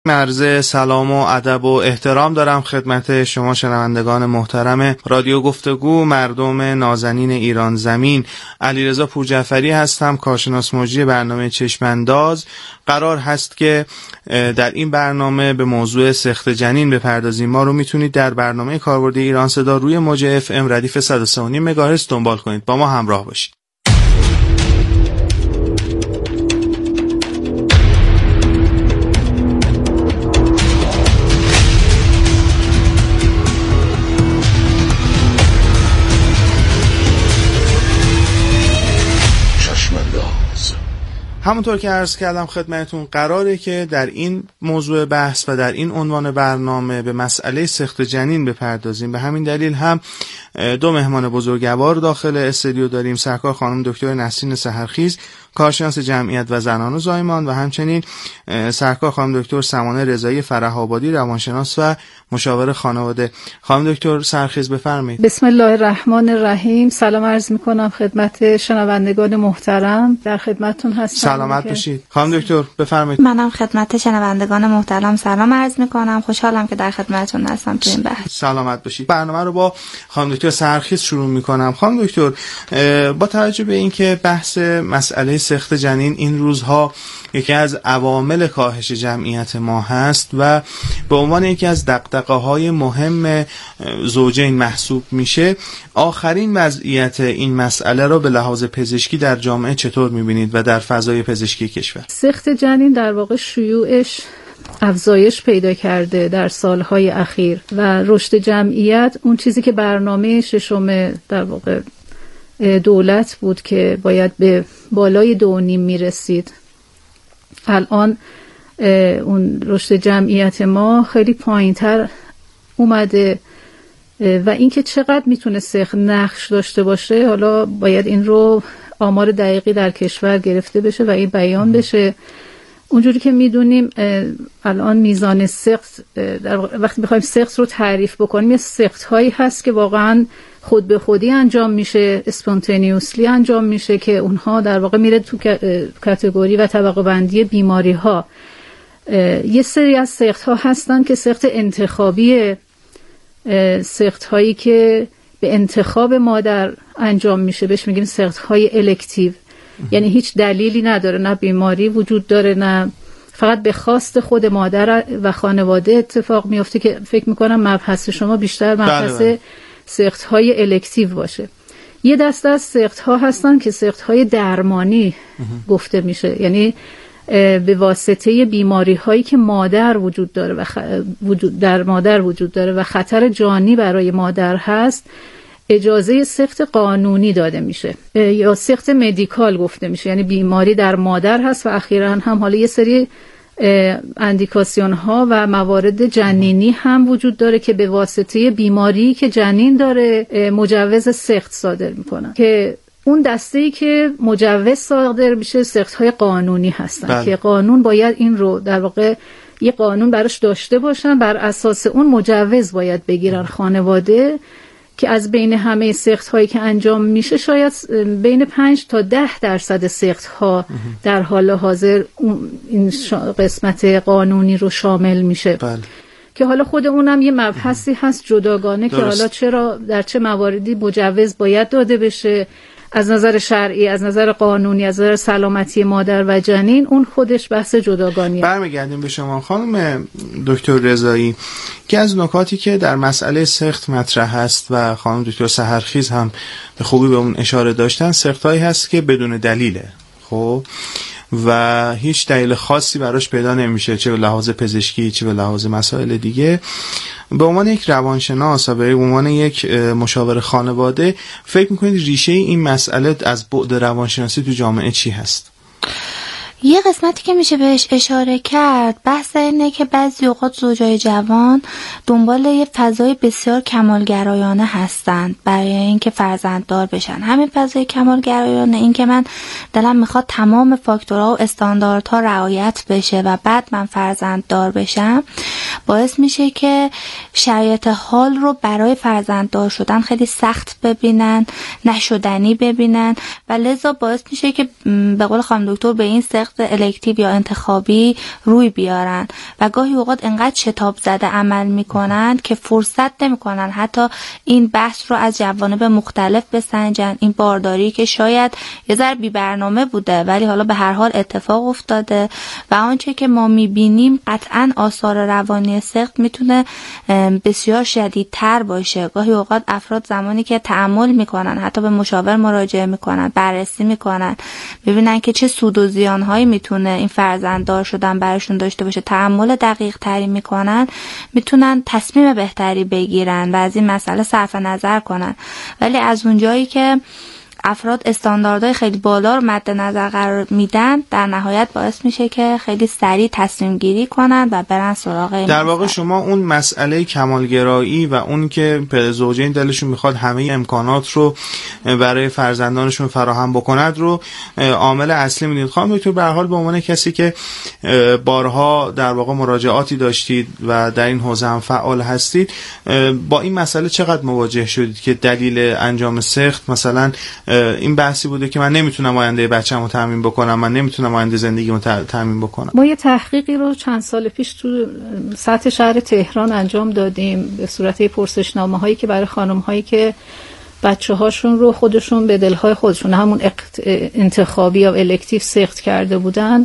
عرض سلام و ادب و احترام دارم خدمت شما شنوندگان محترم رادیو گفتگو مردم نازنین ایران زمین. علیرضا پورجعفری هستم، کارشناس مجری برنامه چشمانداز. قرار هست که در این برنامه به موضوع سقط جنین بپردازیم. ما رو میتونید در برنامه کاربردی ایران صدا روی موج FM ردیف 103.5 مگاهرتز دنبال کنید. با ما همراه باشید. همونطور که عرض کردم خدمتون، قراره که در این موضوع بحث و در این عنوان برنامه به مسئله سقط جنین بپردازیم. به همین دلیل هم دو مهمان بزرگوار داخل استودیو داریم. سرکار خانم دکتر نسرین سحرخیز، کارشناس جمعیت و زنان و زایمان، و همچنین سرکار خانم دکتر سمانه رضایی فرح‌آبادی، روانشناس و مشاور خانواده. خانم دکتر سحرخیز بفرمایید. بسم الله الرحمن الرحیم. سلام عرض می‌کنم خدمت شنوندگان محترم. در خدمتتون هستم. سلامت باشید. خانم دکتر بفرمایید. منم خدمت شنوندگان محترم سلام عرض می‌کنم. خوشحالم که در خدمتتون هستم تو این بحث. سلامت باشید. برنامه رو با خانم دکتر سحرخیز شروع می‌کنم. خانم دکتر، با توجه به اینکه بحث مسئله سقط جنین این روزها یکی از عوامل کاهش جمعیت ما هست و به عنوان یکی از دغدغه‌های مهم زوجین محسوب میشه، آخرین وضعیت این مسئله رو به لحاظ پزشکی در جامعه چطور می‌بینید و در فضای پزشکی کشور؟ سقط جنین در واقع شیوعش افزایش پیدا کرده در سالهای اخیر و رشد جمعیت، اون چیزی که برنامه ششم در واقع دولت بود که باید به بالای 2.5 میرسید، الان اون رشد جمعیت ما خیلی پایین‌تر اومده و اینکه چقدر میتونه سقط نقش داشته باشه، حالا باید این رو آمار دقیقی در کشور گرفته بشه و این بیان بشه. اونجوری که میدونیم الان میزان سقط، وقتی بخوایم سقط رو تعریف بکنیم، یه سقط هایی هست که واقعا خود به خودی انجام میشه، اسپونتینیوسلی انجام میشه، که اونها در واقع میره تو کاتگوری و طبقه بندی بیماری ها. یه سری از سقط ها هستن که سقط انتخابی، سقط هایی که به انتخاب مادر انجام میشه، بهش میگیم سقط های الکتیو. یعنی هیچ دلیلی نداره، نه بیماری وجود داره، نه فقط به خواست خود مادر و خانواده اتفاق میفته، که فکر میکنم مبحث شما بیشتر مبحث سقط های الکتیو باشه. یه دسته از سقط ها هستن که سقط های درمانی گفته میشه، یعنی به واسطه بیماری هایی که مادر وجود داره و در مادر وجود داره و خطر جانی برای مادر هست، اجازه سقط قانونی داده میشه یا سقط مدیکال گفته میشه. یعنی بیماری در مادر هست و اخیراً هم حالا یه سری اندیکاسیون ها و موارد جنینی هم وجود داره که به واسطه بیماری که جنین داره مجوز سقط صادر میکنن، که اون دسته‌ای که مجوز صادر میشه سقط های قانونی هستن که قانون باید این رو در واقع یه قانون براش داشته باشن، بر اساس اون مجوز باید بگیرن خانواده، که از بین همه سقط هایی که انجام میشه شاید بین 5 تا 10% سقط ها در حال حاضر این قسمت قانونی رو شامل میشه. که حالا خود اونم یه مبحثی هست جداگانه که حالا چرا در چه مواردی مجوز باید داده بشه از نظر شرعی، از نظر قانونی، از نظر سلامتی مادر و جنین، اون خودش بحث جداگانیه. برمیگردیم به شما خانم دکتر رضایی، که از نکاتی که در مسئله سقط مطرح هست و خانم دکتر سحرخیز هم به خوبی به اون اشاره داشتن، سقطایی هست که بدون دلیله، خب، و هیچ دلیل خاصی براش پیدا نمیشه، چه به لحاظ پزشکی چه به لحاظ مسائل دیگه. به عنوان یک روانشناس و به عنوان یک مشاور خانواده، فکر میکنید ریشه این مسئله از بعد روانشناسی تو جامعه چی هست؟ یه قسمتی که میشه بهش اشاره کرد بحث اینه که بعضی اوقات زوجای جوان دنبال یه فضای بسیار کمالگرایانه هستند برای اینکه فرزنددار بشن. همین فضای کمالگرایانه، این که من دلم میخواد تمام فاکتورها و استانداردها رعایت بشه و بعد من فرزنددار بشم، باعث میشه که شرایط حال رو برای فرزنددار شدن خیلی سخت ببینن، نشدنی ببینن و لذا باعث میشه که به قول خانم دکتر به این سقط الکتیو یا انتخابی روی بیارن و گاهی اوقات انقدر شتاب زده عمل میکنن که فرصت نمیکنن حتی این بحث رو از جوانب مختلف بسنجن. این بارداری که شاید یه ذره بی برنامه بوده ولی حالا به هر حال اتفاق افتاده و آنچه که ما میبینیم قطعاً آثار روانی سقط میتونه بسیار شدیدتر باشه. گاهی اوقات افراد زمانی که تأمل میکنن، حتی به مشاور مراجعه میکنن، بررسی میکنن، ببینن که چه سود و زیانهایی میتونه این فرزنددار شدن براشون داشته باشه، تأمل دقیق تری میکنن، میتونن تصمیم بهتری بگیرن و از این مسئله صرف نظر کنن. ولی از اونجایی که افراد استانداردهای خیلی بالا رو مد نظر قرار میدن، در نهایت باعث میشه که خیلی سریع تصمیم گیری کنن و برن سراغ این. در واقع شما اون مسئله کمالگرایی و اون که زوجین دلشون میخواد همه امکانات رو برای فرزندانشون فراهم بکند رو عامل اصلی میدید. خانم دکتر به هر حال به عنوان کسی که بارها در واقع مراجعاتی داشتید و در این حوزه هم فعال هستید، با این مسئله چقدر مواجه شدید که دلیل انجام سقط مثلا این بحثی بوده که من نمیتونم آینده بچه‌مو تامین بکنم، من نمیتونم آینده زندگیمو تامین بکنم؟ ما یه تحقیقی رو چند سال پیش تو سطح شهر تهران انجام دادیم به صورت پرسشنامه‌هایی که برای خانم‌هایی که بچه‌هاشون رو خودشون به دلهای خودشون همون انتخابی یا الکتیو سقط کرده بودن،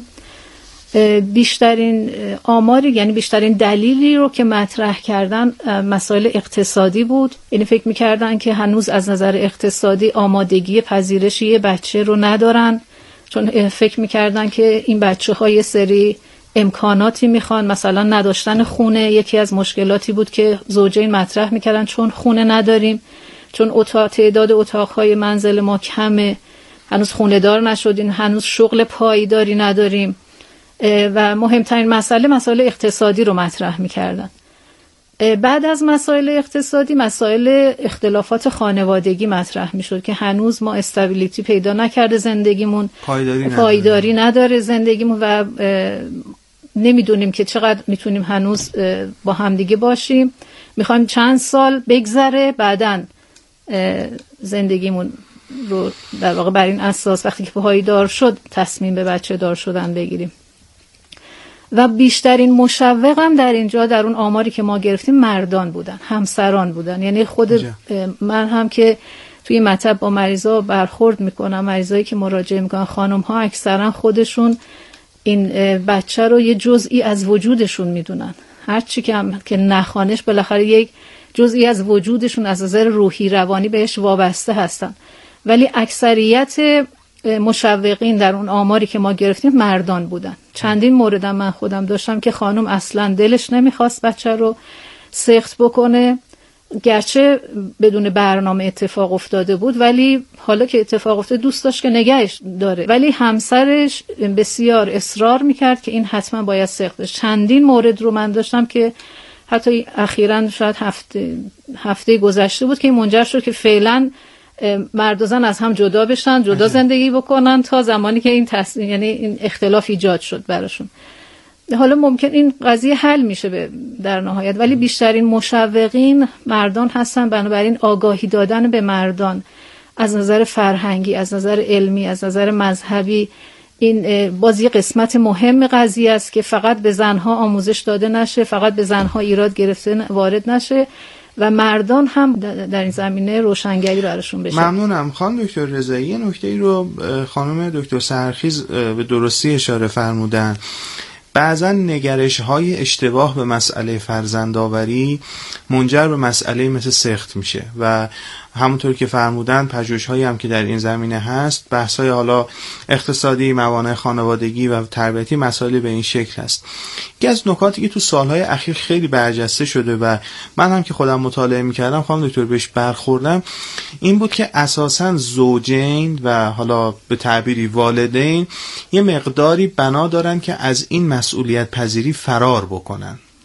بیشترین آماری یعنی بیشترین دلیلی رو که مطرح کردن مسائل اقتصادی بود. یعنی فکر می‌کردن که هنوز از نظر اقتصادی آمادگی پذیرش یه بچه رو ندارن، چون فکر می‌کردن که این بچه‌ها یه سری امکاناتی میخوان، مثلا نداشتن خونه یکی از مشکلاتی بود که زوجین مطرح می‌کردن، چون خونه نداریم، چون تعداد اتاق‌های منزل ما کمه، هنوز خونه دار نشدیم، هنوز شغل پایداری نداریم و مهمترین مسائل اقتصادی رو مطرح می‌کردن. بعد از مسائل اقتصادی مسائل اختلافات خانوادگی مطرح می‌شد که هنوز ما استابیلیتی پیدا نکرده زندگیمون، پایداری نداره زندگیمون و نمیدونیم که چقدر میتونیم هنوز با همدیگه باشیم، میخوایم چند سال بگذره بعدن زندگیمون رو در واقع بر این اساس وقتی که پایدار شد تصمیم به بچه دار شدن بگیریم. و بیشترین مشوق هم در اینجا در اون آماری که ما گرفتیم مردان بودن، همسران بودن. یعنی خود من هم که توی مطب با مریضا برخورد میکنم، مریضایی که مراجعه میکنن، خانم ها اکثرا خودشون این بچه رو یه جزئی از وجودشون میدونن، هر چی که نخوانش بالاخره یک جزئی از وجودشون از نظر روحی روانی بهش وابسته هستن. ولی اکثریت مشوقین در اون آماری که ما گرفتیم مردان بودن. چندین موردم من خودم داشتم که خانم اصلا دلش نمیخواست بچه رو سقط بکنه، گرچه بدون برنامه اتفاق افتاده بود، ولی حالا که اتفاق افتاده دوست داشت که نگهش داره، ولی همسرش بسیار اصرار میکرد که این حتما باید سقط بشه. چندین مورد رو من داشتم که حتی اخیراً شاید هفته گذشته بود که این منجر شد که فعلا مرد و زن از هم جدا بشن، جدا زندگی بکنن تا زمانی که این یعنی این اختلاف ایجاد شد براشون. حالا ممکن این قضیه حل میشه در نهایت، ولی بیشترین مشوقین مردان هستن. بنابراین آگاهی دادن به مردان از نظر فرهنگی، از نظر علمی، از نظر مذهبی، این باز یه قسمت مهم قضیه است که فقط به زنها آموزش داده نشه، فقط به زنها ایراد گرفته وارد نشه و مردان هم در این زمینه روشنگری براشون بشه. ممنونم. خانم دکتر رضایی یه نکته‌ای رو خانم دکتر سحرخیز به درستی اشاره فرمودن. بعضا نگرش‌های اشتباه به مسئله فرزندآوری منجر به مسئله مثل سقط میشه و همونطور که فرمودن پژوهش‌هایی هم که در این زمینه هست، بحث‌های حالا اقتصادی، موانع خانوادگی و تربیتی، مسائلی به این شکل هست. یکی از نکاتی که تو سالهای اخیر خیلی برجسته شده و من هم که خودم مطالعه می‌کردم خانم دکتر بهش برخوردم، این بود که اساساً زوجین و حالا به تعبیری والدین یه مقداری بنا دارن که از این مسئولیت پذیری فرار بکنن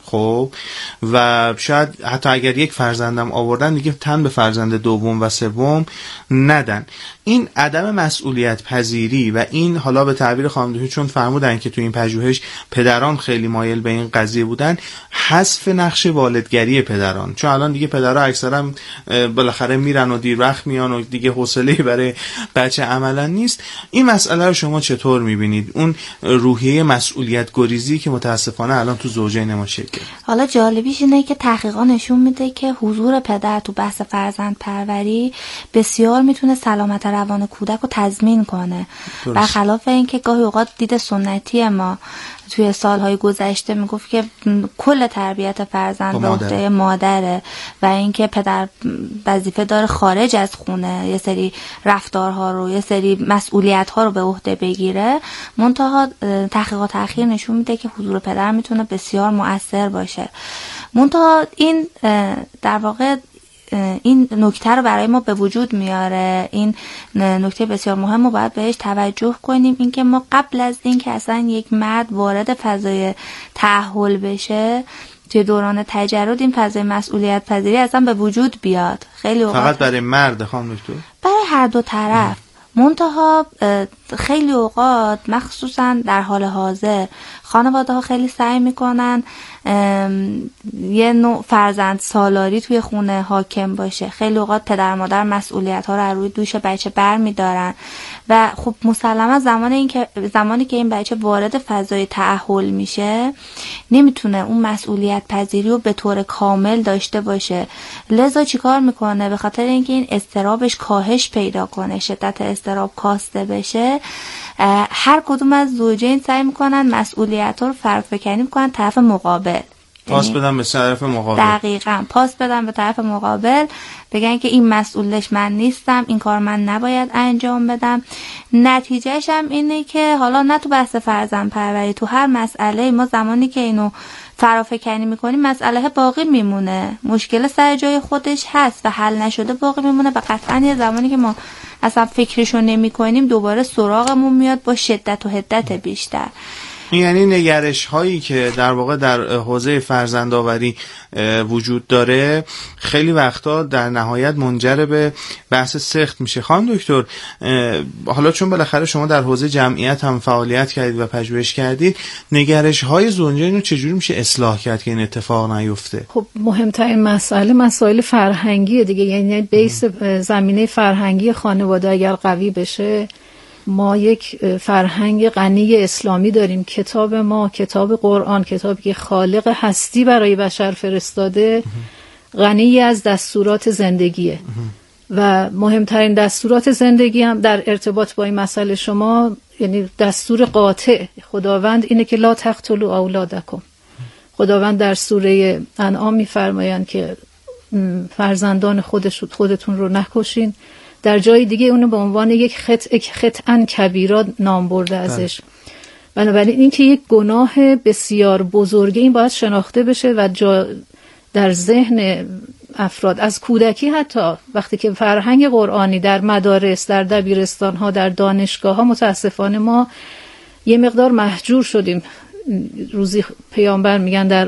خب و شاید حتی اگر یک فرزندم آوردن دیگه تن به فرزند دوم و سوم ندن. این عدم مسئولیت پذیری و این حالا به تعبیر خانم دکتر چون فرمودن که تو این پژوهش پدران خیلی مایل به این قضیه بودن، حذف نقش والدگری پدران، چون الان دیگه پدرها اکثرا بالاخره میرن و دیر وقت میان و دیگه حوصله‌ای برای بچه عملا نیست. این مسئله رو شما چطور میبینید؟ اون روحیه مسئولیت گریزی که متاسفانه الان تو زوجین ما شکل. حالا جالبیش اینه که تحقیقات نشون میده که حضور پدر تو بحث فرزند پروری بسیار میتونه سلامت روان کودک رو تضمین کنه، برخلاف اینکه گاهی اوقات دید سنتی ما توی سالهای گذشته میگفت که کل تربیت فرزند به عهده مادره و اینکه پدر وظیفه داره خارج از خونه یه سری رفتارها رو، یه سری مسئولیت‌ها رو به عهده بگیره. منتها تحقیقات اخیر نشون میده که حضور پدر میتونه بسیار مؤثر باشه. منتها این در واقع این نکته رو برای ما به وجود میاره. این نکته بسیار مهم رو باید بهش توجه کنیم، اینکه ما قبل از این که اصلا یک مرد وارد فضای تأهل بشه توی دوران تجرد این فضای مسئولیت پذیری اصلا به وجود بیاد. خیلی اوقات فقط برای مرد خانم دکتر؟ برای هر دو طرف. منتها خیلی اوقات مخصوصا در حال حاضر خانواده ها خیلی سعی میکنن یه نوع فرزند سالاری توی خونه حاکم باشه. خیلی اوقات پدر مادر مسئولیت ها رو از روی دوش بچه بر میدارن و خب مسلما زمانی که این بچه وارد فضای تأهل میشه نمیتونه اون مسئولیت پذیری رو به طور کامل داشته باشه. لذا چیکار میکنه؟ به خاطر اینکه این اضطرابش کاهش پیدا کنه، شدت اضطراب کاسته بشه، هر کدوم از زوجین سعی میکنن مسئولیت ها رو فرافکنی میکنن طرف مقابل، پاس بدن به طرف مقابل. دقیقاً پاس بدن به طرف مقابل، بگن که این مسئولش من نیستم، این کار من نباید انجام بدم. نتیجهش هم اینه که حالا نه تو بحث فرزند پروری، تو هر مسئله ما زمانی که اینو فرافکنی میکنیم مسئله باقی میمونه، مشکل سر جای خودش هست و حل نشده باقی میمونه و قطعاً یه زمانی که ما اصلا فکرشو نمی کنیم دوباره سراغمون میاد با شدت و حدت بیشتر. یعنی نگرش هایی که در واقع در حوزه فرزندآوری وجود داره خیلی وقتا در نهایت منجر به بحث سخت میشه. خانم دکتر، حالا چون بالاخره شما در حوزه جمعیت هم فعالیت کردید و پژوهش کردید، نگرش های زوجین رو چجوری میشه اصلاح کرد که این اتفاق نیفته؟ خب مهمترین مسائل فرهنگی دیگه، یعنی بیس زمینه فرهنگی خانواده اگر قوی بشه، ما یک فرهنگ غنی اسلامی داریم. کتاب ما، کتاب قرآن، کتابی که خالق هستی برای بشر فرستاده، غنی از دستورات زندگیه و مهمترین دستورات زندگی هم در ارتباط با این مسئله شما، یعنی دستور قاطع خداوند اینه که لا تقتلوا اولادکم. خداوند در سوره انعام میفرمایند که فرزندان خودتون رو نکشین. در جای دیگه اونو به عنوان یک خطأ کبیرا نام برده ازش. بنابراین این که یک گناه بسیار بزرگه، این باید شناخته بشه و در ذهن افراد از کودکی، حتی وقتی که فرهنگ قرآنی در مدارس، در دبیرستان ها، در دانشگاه ها، متاسفانه ما یه مقدار محجور شدیم. روزی پیامبر میگن در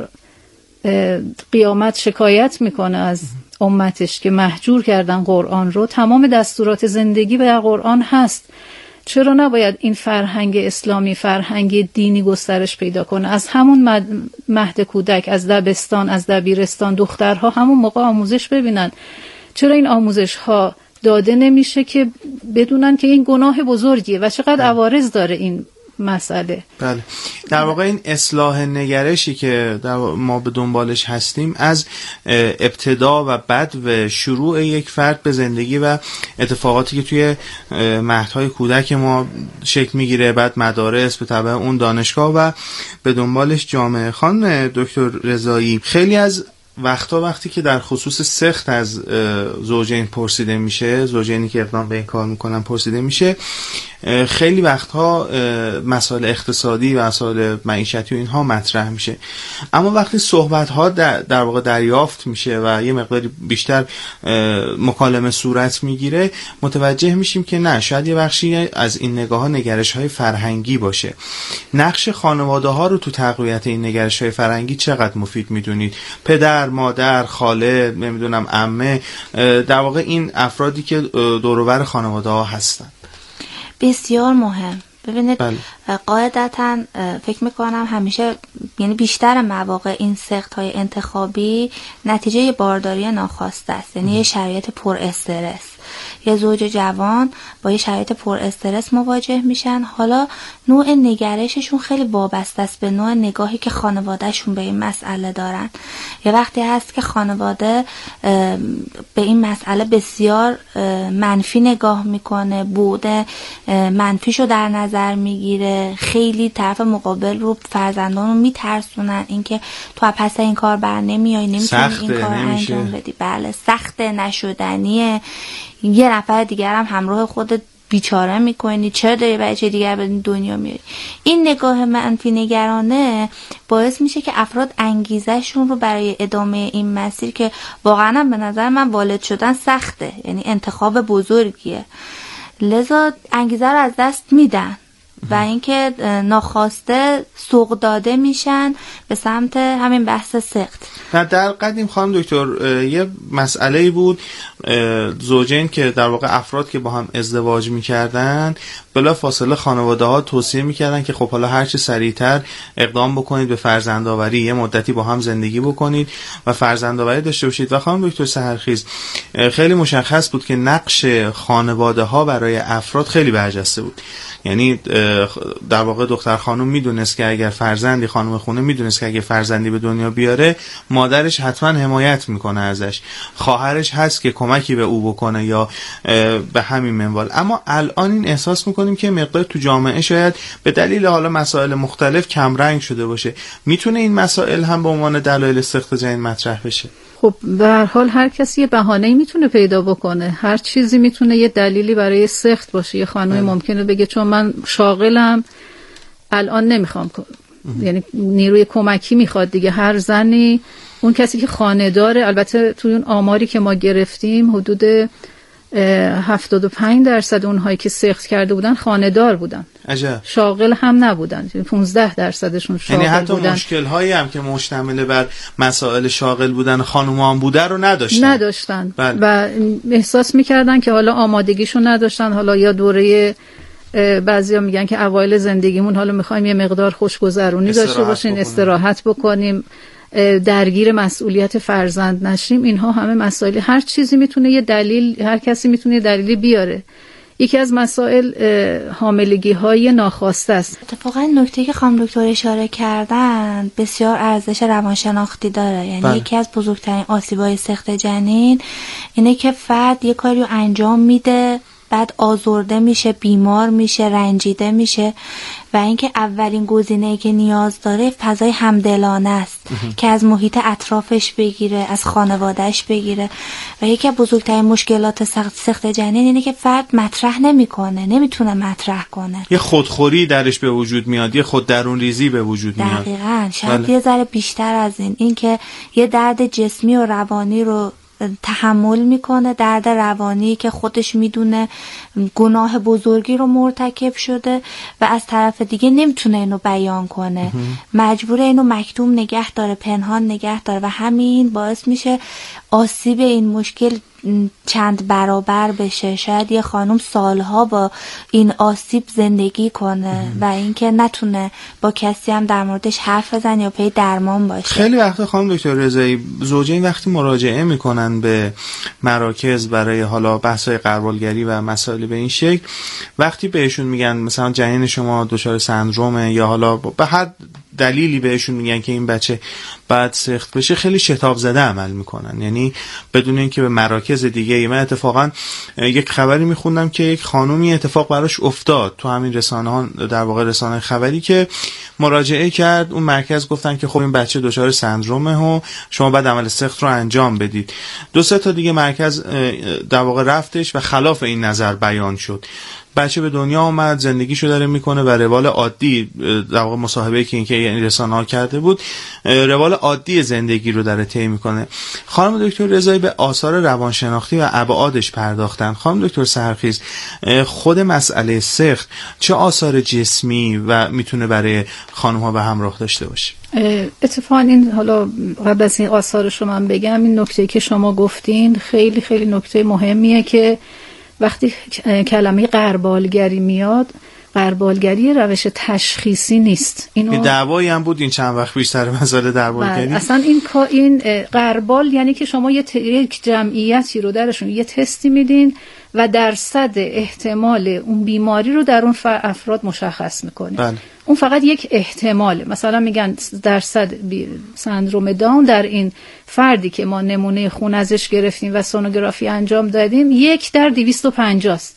قیامت شکایت میکنه از امتش که محجور کردن قرآن رو. تمام دستورات زندگی در قرآن هست. چرا نباید این فرهنگ اسلامی، فرهنگ دینی گسترش پیدا کنه؟ از همون مهد کودک، از دبستان، از دبیرستان، دخترها همون موقع آموزش ببینن. چرا این آموزش ها داده نمیشه که بدونن که این گناه بزرگیه و چقدر عوارض داره این مسئله؟ بله، در واقع این اصلاح نگرشی که ما به دنبالش هستیم از ابتدا و بعد و شروع یک فرد به زندگی و اتفاقاتی که توی مهدهای کودک ما شکل میگیره، بعد مدارس، به تبع اون دانشگاه و به دنبالش جامعه. خانم دکتر رضایی، خیلی از وقتی که در خصوص سخت از زوجین پرسیده میشه، زوجینی که اقدام به این کار میکنن پرسیده میشه، خیلی وقتها مسائل اقتصادی و مسائل معیشتی و اینها مطرح میشه، اما وقتی صحبت ها در واقع دریافت میشه و یه مقداری بیشتر مکالمه صورت میگیره، متوجه میشیم که نه، شاید یه بخشی از این نگاه ها نگرش های فرهنگی باشه. نقش خانواده ها رو تو تقویت این نگرش های فرهنگی چقدر مفید میدونید؟ پدر، مادر، خاله، نمیدونم عمه، در واقع این افرادی که دور و بر خانواده ها هستن. بسیار مهم. ببینید قاعدتا فکر میکنم همیشه، یعنی بیشتر مواقع این سخت‌های انتخابی نتیجه بارداری ناخواسته است، یعنی یه شرایط پر استرس. یه زوج جوان با یه شرایط پر استرس مواجه میشن، حالا نوع نگرششون خیلی وابسته است به نوع نگاهی که خانوادهشون به این مسئله دارن. یه وقتی هست که خانواده به این مسئله بسیار منفی نگاه میکنه، بوده منفیشو در نظر میگیره، خیلی طرف مقابل رو، فرزندان رو میترسونن اینکه تو پس این کار بر نمیای، نمیتونی این کار انجام بدی. بله، سخته، نشدنیه، یه نفر دیگر هم همراه خودت بیچاره میکنی، چرا داری بچه دیگر به دنیا میاری. این نگاه منفی نگرانه باعث میشه که افراد انگیزشون رو برای ادامه این مسیر، که واقعا به نظر من والد شدن سخته، یعنی انتخاب بزرگیه، لذا انگیزه رو از دست میدن و اینکه ناخواسته سوق داده میشن به سمت همین بحث سخت. در قدیم خانم دکتر یه مسئله بود، زوجین که در واقع افراد که با هم ازدواج میکردن بلا فاصله خانواده ها توصیه میکردن که خب حالا هرچی سریعتر اقدام بکنید به فرزندآوری، یه مدتی با هم زندگی بکنید و فرزندآوری داشته باشید. و خانم دکتر سحرخیز خیلی مشخص بود که نقش خانواده ها برای افراد خیلی برجسته بود. یعنی در واقع دختر خانم میدونست که اگر فرزندی، خانم خونه میدونست که اگر فرزندی به دنیا بیاره مادرش حتما حمایت میکنه ازش، خواهرش هست که کمکی به او بکنه یا به همین منوال. اما الان این احساس میکنیم که مقدار تو جامعه شاید به دلیل حالا مسائل مختلف کم رنگ شده باشه. میتونه این مسائل هم به عنوان دلایل سخت جنین مطرح بشه؟ خب به هر حال هر کسی یه بهانه‌ای میتونه پیدا بکنه، هر چیزی میتونه یه دلیلی برای سخت باشه. یه خانمی ممکنه بگه چون من شاغلم الان نمیخوام، یعنی نیروی کمکی میخواد دیگه. هر زنی، اون کسی که خانه داره، البته توی اون آماری که ما گرفتیم حدود 75% اونهایی که سخت کرده بودن خانه دار بودن. عجب. شاغل هم نبودن، 15%شون شاغل یعنی حتی بودن. مشکل هایی هم که مشتمل بر مسائل شاغل بودن خانومان بوده رو نداشتن. بله. و احساس میکردن که حالا آمادگیشون نداشتن، حالا یا دوره بعضیا میگن که اوایل زندگیمون حالا میخوایم یه مقدار خوشگذرونی داشته باشیم، استراحت بکنیم، درگیر مسئولیت فرزند نشیم. اینها همه مسائل، هر چیزی میتونه یه دلیل، هر کسی میتونه یه دلیلی بیاره. یکی از مسائل حاملگی های ناخواسته است. اتفاقا نکته که خانم دکتر اشاره کردن بسیار ارزش روانشناختی داره. یعنی یکی از بزرگترین آسیب‌های سخت جنین اینه که فرد یه کاری رو انجام میده، بعد آزرده میشه، بیمار میشه، رنجیده میشه و اینکه اولین گزینه‌ای که نیاز داره فضای همدلانه است که از محیط اطرافش بگیره، از خانوادهش بگیره. و یکی از بزرگترین مشکلات سخت جنین اینه که فرد مطرح نمیکنه، نمیتونه مطرح کنه. یه خودخوری درش به وجود میاد، یه خود درون ریزی به وجود میاد. دقیقاً. شاید یه ذره بیشتر از این که یه درد جسمی و روانی رو تحمل میکنه، درد روانی که خودش میدونه گناه بزرگی رو مرتکب شده و از طرف دیگه نمیتونه اینو بیان کنه، مجبوره اینو مکتوم نگه داره، پنهان نگه داره و همین باعث میشه آسیب این مشکل چند برابر بشه. شاید یه خانم سالها با این آسیب زندگی کنه و اینکه نتونه با کسی هم در موردش حرف بزنه یا پی درمان باشه. خیلی وقتا خانم دکتر رضایی زوجین وقتی مراجعه میکنن به مراکز برای حالا بحث‌های غربالگری و مسائل به این شکل، وقتی بهشون میگن مثلا جنین شما دچار سندرومه یا حالا به هر دلیلی بهشون میگن که این بچه بعد سخت بشه، خیلی شتاب زده عمل میکنن، یعنی بدون اینکه به مراکز دیگه. من اتفاقا یک خبری میخوندم که یک خانومی اتفاق براش افتاد تو همین رسانه ها، در واقع رسانه خبری، که مراجعه کرد، اون مرکز گفتن که خب این بچه دچار سندرومه و شما بعد عمل سخت رو انجام بدید. 2-3 تا دیگه مرکز در واقع رفتش و خلاف این نظر بیان شد. بچه به دنیا آمد، زندگیشو داره میکنه و روال عادی، در واقع مصاحبه‌ای که اینکه یعنی رسانه‌ها کرده بود، روال عادی زندگی رو داره طی میکنه. خانم دکتر رضایی به آثار روانشناختی و ابعادش پرداختن. خانم دکتر سحرخیز، خود مسئله سقط چه آثار جسمی و میتونه برای خانم‌ها به همراه داشته باشه؟ اتفاقا این، حالا قبل از این آثارش رو من بگم، این نکته که شما گفتین خیلی خیلی نکته مهمیه که وقتی کلمه غربالگری میاد، غربالگری روش تشخیصی نیست. اینو دعوایی هم بود این چند وقت پیش سر مسئله غربالگری. اصلا این غربال یعنی که شما یک جمعیتی رو درشون یه تستی میدین و درصد احتمال اون بیماری رو در اون افراد مشخص میکنین. بله. اون فقط یک احتماله. مثلا میگن درصد سندروم داون در این فردی که ما نمونه خون ازش گرفتیم و سونوگرافی انجام دادیم 1 در 250 است.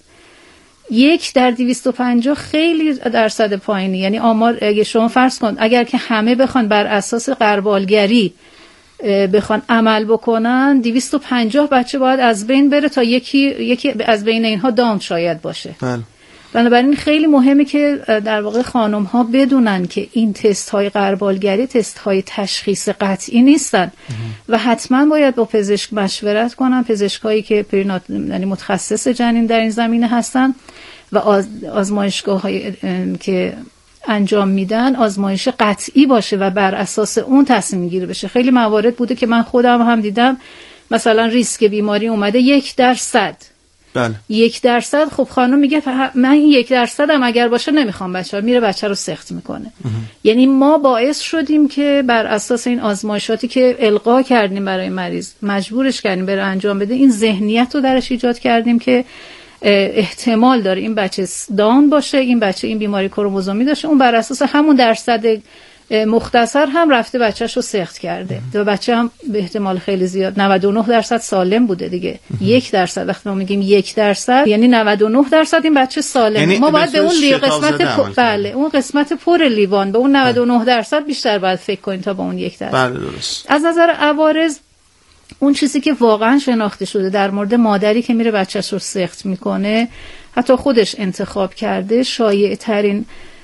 1 در 250 خیلی درصد پایینی. یعنی آمار، اگه شما فرض کن اگر که همه بخوان بر اساس غربالگری بخوان عمل بکنن، 250 بچه باید از بین بره تا یکی از بین اینها داون شاید باشه. بله. بنابراین خیلی مهمه که در واقع خانم ها بدونن که این تست های غربالگری تست های تشخیص قطعی نیستن و حتما باید با پزشک مشورت کنن، پزشکایی که یعنی متخصص جنین در این زمینه هستن و آزمایشگاه های که انجام میدن آزمایش قطعی باشه و بر اساس اون تصمیم گیری بشه. خیلی موارد بوده که من خودم هم دیدم، مثلا ریسک بیماری اومده 1%. بله. 1%. خب خانم میگه من این 1% هم اگر باشه نمیخوام بچه، میره بچه رو سقط میکنه. یعنی ما باعث شدیم که بر اساس این آزمایشاتی که القا کردیم برای مریض، مجبورش کردیم بره انجام بده، این ذهنیت رو درش ایجاد کردیم که احتمال داره این بچه داون باشه، این بچه این بیماری کروموزومی داشته. اون بر اساس همون درصد مختصر هم رفته بچه‌شو سقط کرده و بچه هم به احتمال خیلی زیاد 99% سالم بوده دیگه. 1% وقتی ما میگیم 1% یعنی 99% این بچه سالم. یعنی ما باید به اون بله اون قسمت پر لیوان، به اون 99% بیشتر باید فکر کنیم تا به اون 1%. بله درست. از نظر عوارض، اون چیزی که واقعا شناخته شده در مورد مادری که میره بچه‌ش رو سقط میکنه، حتی خودش انتخاب کرده، شایع ترین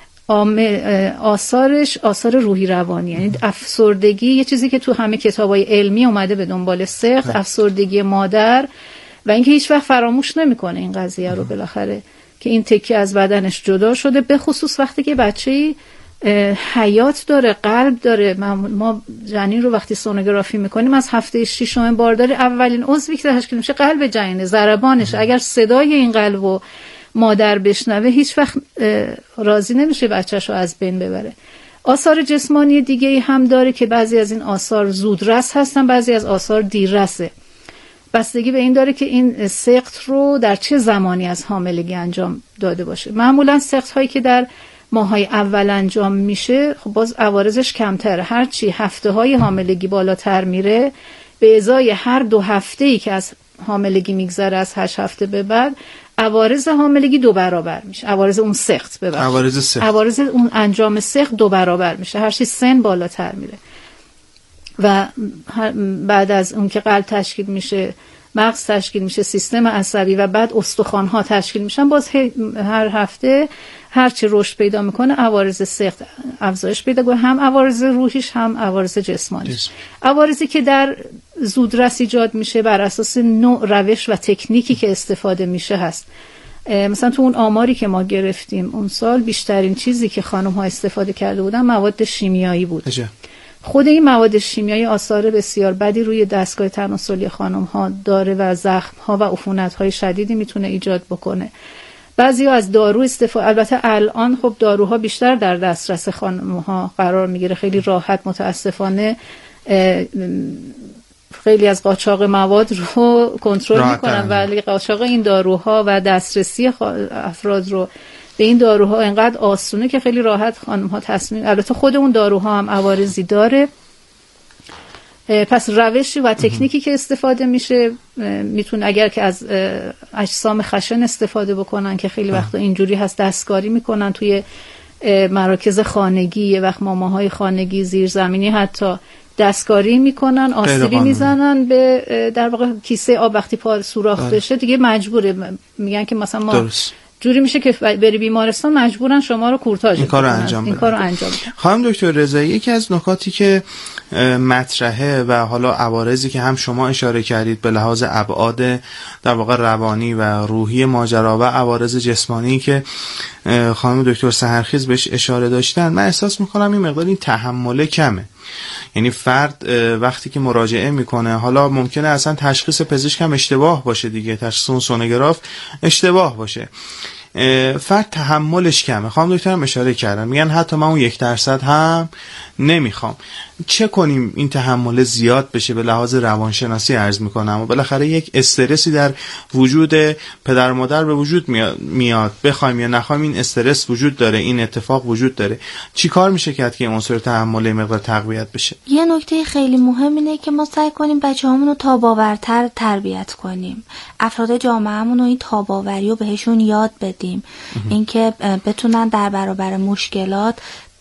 آثارش آثار روحی روانی، یعنی افسردگی، یه چیزی که تو همه کتابای علمی اومده به دنبال سقط، افسردگی مادر و اینکه هیچ وقت فراموش نمیکنه این قضیه رو بالاخره که این تکه از بدنش جدا شده، به خصوص وقتی که بچه‌ای حیات داره، قلب داره. ما جنین رو وقتی سونوگرافی میکنیم از هفته 6 بارداری اولین عضوی که تشکیل میشه قلب جنینه، ضربانش. اگر صدای این قلب و مادر بشنوه هیچ وقت راضی نمیشه بچه‌ش رو از بین ببره. آثار جسمانی دیگه هم داره که بعضی از این آثار زودرس هستن، بعضی از آثار دیررسه. بستگی به این داره که این سقط رو در چه زمانی از حاملگی انجام داده باشه. معمولا سقط هایی که در ماهای اول انجام میشه خب باز عوارضش کمتره. هرچی هفته های حاملگی بالاتر میره، به ازای هر 2 هفته‌ای که از حاملگی میگذره از 8 هفته به بعد، عوارض حاملگی 2 برابر میشه. عوارض اون سقط عوارض اون انجام سقط 2 برابر میشه هرچی سن بالاتر میره. و بعد از اون که قلب تشکیل میشه، مغز تشکیل میشه، سیستم عصبی و بعد استخوان‌ها تشکیل میشن، باز هر هفته هرچی رشد پیدا میکنه عوارض سقط افزایش پیدا کنه، هم عوارض روحیش هم عوارض جسمانیش. عوارضی که در زودرس ایجاد میشه بر اساس نوع روش و تکنیکی که استفاده میشه هست. مثلا تو اون آماری که ما گرفتیم اون سال، بیشترین چیزی که خانم ها استفاده کرده بودن مواد شیمیایی بود. خود این مواد شیمیایی آثار بسیار بدی روی دستگاه تناسلی خانم ها داره و زخم ها و عفونت های شدیدی میتونه ایجاد بکنه. بعضیا از دارو استفاده، البته الان خب داروها بیشتر در دسترس خانم ها قرار میگیره، خیلی راحت. متاسفانه خیلی از قاچاق مواد رو کنترل میکنن، ولی قاچاق این داروها و دسترسی افراد رو به این داروها انقدر آسونه که خیلی راحت خانم ها تصمیم. البته خود اون داروها هم عوارضی داره. پس روشی و تکنیکی که استفاده میشه میتونه، اگر که از اجسام خشن استفاده بکنن که خیلی وقتا اینجوری هست، دستکاری میکنن توی مراکز خانگی، یه وقت ماماهای خانگی زیرزمینی حتی دستکاری میکنن، آسیبی میزنن به در واقع کیسه آب. وقتی پا سوراخ بشه دیگه مجبوره، میگن که مثلا ما جوری میشه که بری بیمارستان مجبورن شما رو کورتاژ این کارو انجام بدن. خانم دکتر رضایی، یکی از نکاتی که مطرحه و حالا عوارضی که هم شما اشاره کردید به لحاظ ابعاد در واقع روانی و روحی ماجرا و عوارض جسمانی که خانم دکتر سحرخیز بهش اشاره داشتن، من احساس میکنم این مقدار این تحمل کمه. یعنی فرد وقتی که مراجعه میکنه، حالا ممکنه اصلا تشخیص پزشک هم اشتباه باشه دیگه، تشخیص اون سونوگراف اشتباه باشه، فرد تحملش کمه. خانم دکتر هم اشاره کردن، میگن حتی من اون 1% هم نمیخوام. چه کنیم این تحمل زیاد بشه؟ به لحاظ روانشناسی عرض میکنم، و بالاخره یک استرسی در وجود پدر و مادر به وجود میاد، بخوایم یا نخوایم این استرس وجود داره، این اتفاق وجود داره. چی کار میشه کرد که عنصر تحمل مقدار تقویت بشه؟ یه نکته خیلی مهم اینه که ما سعی کنیم بچه‌هامون رو تاباورتر تربیت کنیم، افراد جامعهمون رو این تاباوری رو بهشون یاد بدیم، اینکه بتونن در برابر مشکلات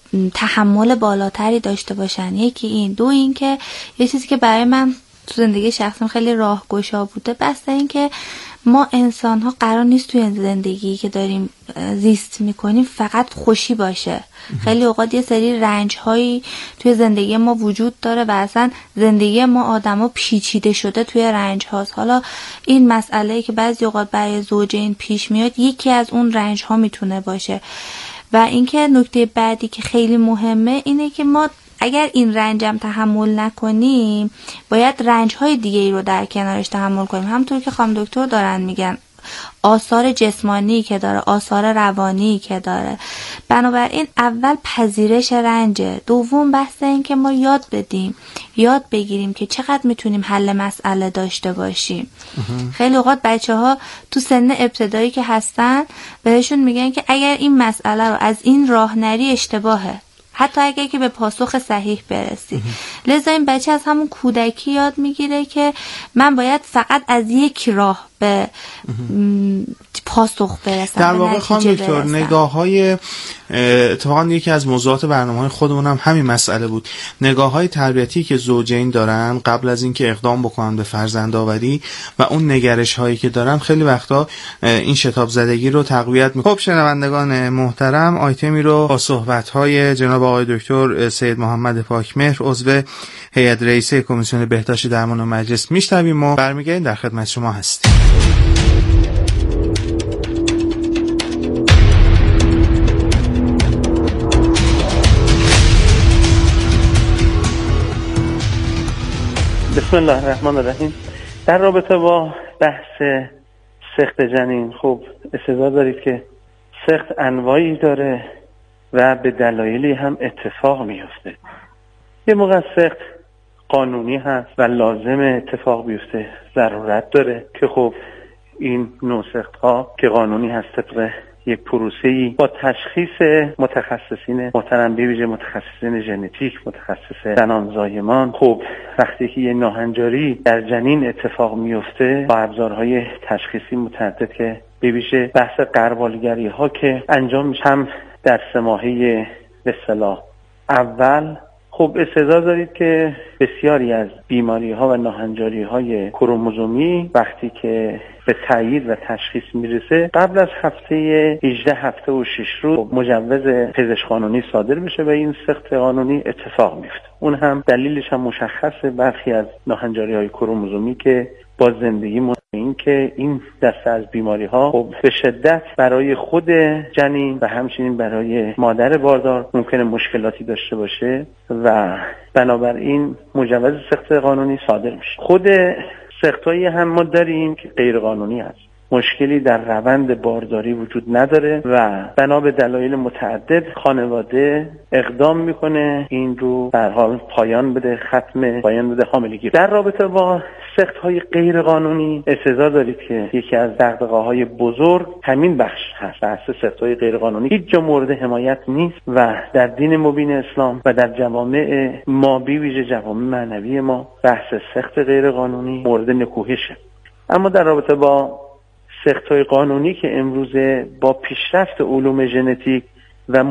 تحمل بالاتری داشته باشن. یکی این. دو این که یه چیزی که برای من تو زندگی شخصیم خیلی راهگشا بوده، بس این که ما انسان ها قرار نیست توی زندگی که داریم زیست میکنیم فقط خوشی باشه. خیلی اوقات یه سری رنج هایی توی زندگی ما وجود داره و اصلا زندگی ما آدم ها پیچیده شده توی رنج هاست. حالا این مسئله که بعضی اوقات برای زوجین پیش میاد یکی از اون رنج ها میتونه باشه. و اینکه نکته بعدی که خیلی مهمه اینه که ما اگر این رنجم تحمل نکنیم باید رنج‌های دیگه ای رو در کنارش تحمل کنیم. همونطور که خانم دکتر دارن میگن، آثار جسمانی که داره، آثار روانی که داره. بنابراین اول پذیرش رنجه، دوم بحث این که ما یاد بگیریم که چقدر میتونیم حل مسئله داشته باشیم. خیلی اوقات بچه‌ها تو سن ابتدایی که هستن بهشون میگن که اگر این مسئله رو از این راه نری اشتباهه، حتی اگر که به پاسخ صحیح برسی. لذا این بچه از همون کودکی یاد میگیره که من باید فقط از یک راه به پاسخ برسم. در واقع خانم دکتر، نگاه‌های اتفاقا یکی از موضوعات برنامه‌های خودمون هم همین مسئله بود، نگاه‌های تربیتی که زوجین دارن قبل از اینکه اقدام بکنن به فرزندآوری و اون نگرش‌هایی که دارن خیلی وقتا این شتاب زدگی رو تقویت می‌کنه. خب شنوندگان محترم، آیتمی رو با صحبت‌های جناب آقای دکتر سید محمد پاکمهر، عضو هیئت رئیسه کمیسیون بهداشت درمان و مجلس میشنویم و برمیگردیم در خدمت شما هستیم. بسم الله الرحمن الرحیم. در رابطه با بحث سقط جنین، خب استدلال دارید که سقط انواعی داره و به دلایلی هم اتفاق میفته. یه موقع سقط قانونی هست و لازم اتفاق بیفته، ضرورت داره که خب این نوع سقط ها که قانونی هست طبق یک پروسه‌ای با تشخیص متخصصین محترم، به ویژه متخصصین ژنتیک، متخصص زنان زایمان، خب وقتی که یه ناهنجاری در جنین اتفاق میفته با ابزارهای تشخیصی متعدد که به ویژه بحث غربالگری ها که انجام میشه، هم در 3 ماهه به اصطلاح اول، خب استدلال دارید که بسیاری از بیماری ها و ناهنجاری های کروموزومی وقتی که به تایید و تشخیص میرسه قبل از هفته 18 هفته و 6 روز مجوز پزشک قانونی صادر میشه و این سقط قانونی اتفاق میفته. اون هم دلیلش هم مشخصه، برخی از ناهنجاری های کروموزومی که با زندگی این که این دسته از بیماری ها خب به شدت برای خود جنین و همچنین برای مادر باردار ممکنه مشکلاتی داشته باشه و بنابراین مجوز سقط قانونی صادر میشه. خود سقطایی هم ما داریم که غیر قانونی هست، مشکلی در روند بارداری وجود نداره و بنا به دلایل متعدد خانواده اقدام میکنه این رو در حال پایان بده حاملگی. در رابطه با سقط‌های غیر قانونی استدلال دارید که یکی از دغدغه‌های بزرگ همین بخش هست، بحث سقط‌های غیر قانونی هیچ جا مورد حمایت نیست و در دین مبین اسلام و در جوامع ما، به ویژه جوامع معنوی ما، بحث سقط غیر قانونی مورد نکوهشه. اما در رابطه با سقط‌های قانونی که امروزه با پیشرفت علوم ژنتیک و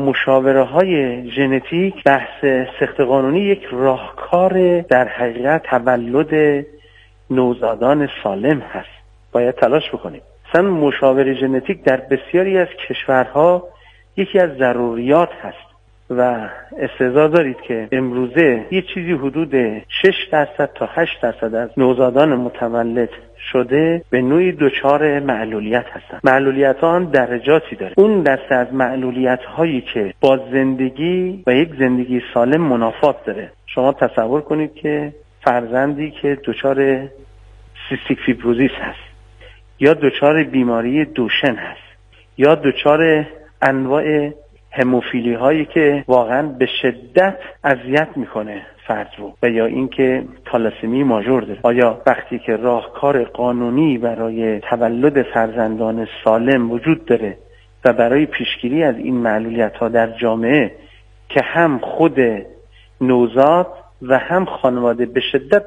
مشاوره ژنتیک، بحث سقط قانونی یک راهکار در حقیقت تولد نوزادان سالم هست. باید تلاش بکنیم. مثلا مشاوره ژنتیک در بسیاری از کشورها یکی از ضروریات هست و استحضار دارید که امروزه یه چیزی حدود 6% تا 8% از نوزادان متولد شده به نوعی دچار معلولیت هستن. معلولیت ها هم درجاتی داره. اون دسته از معلولیت هایی که با زندگی و یک زندگی سالم منافات داره. شما تصور کنید که فرزندی که دچار سیستیک فیبروزیس هست یا دچار بیماری دوشن هست یا دچار انواع هموفیلی هایی که واقعا به شدت اذیت میکنه فرد رو و یا اینکه تالاسمی ماژور داره، آیا وقتی که راهکار قانونی برای تولد فرزندان سالم وجود داره و برای پیشگیری از این معلولیت ها در جامعه که هم خود نوزاد و هم خانواده به شدت